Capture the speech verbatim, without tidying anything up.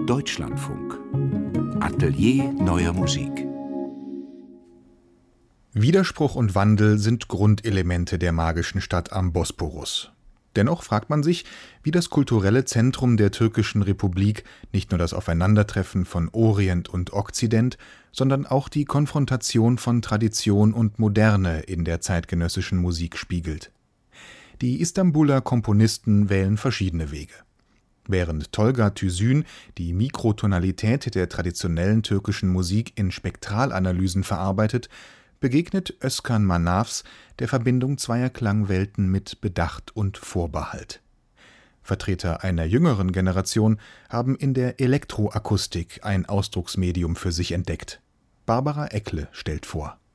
Deutschlandfunk. Atelier neuer Musik. Widerspruch und Wandel sind Grundelemente der magischen Stadt am Bosporus. Dennoch fragt man sich, wie das kulturelle Zentrum der türkischen Republik nicht nur das Aufeinandertreffen von Orient und Okzident, sondern auch die Konfrontation von Tradition und Moderne in der zeitgenössischen Musik spiegelt. Die Istanbuler Komponisten wählen verschiedene Wege. Während Tolga Tüzün die Mikrotonalität der traditionellen türkischen Musik in Spektralanalysen verarbeitet, begegnet Özkan Manavs der Verbindung zweier Klangwelten mit Bedacht und Vorbehalt. Vertreter einer jüngeren Generation haben in der Elektroakustik ein Ausdrucksmedium für sich entdeckt. Barbara Eckle stellt vor.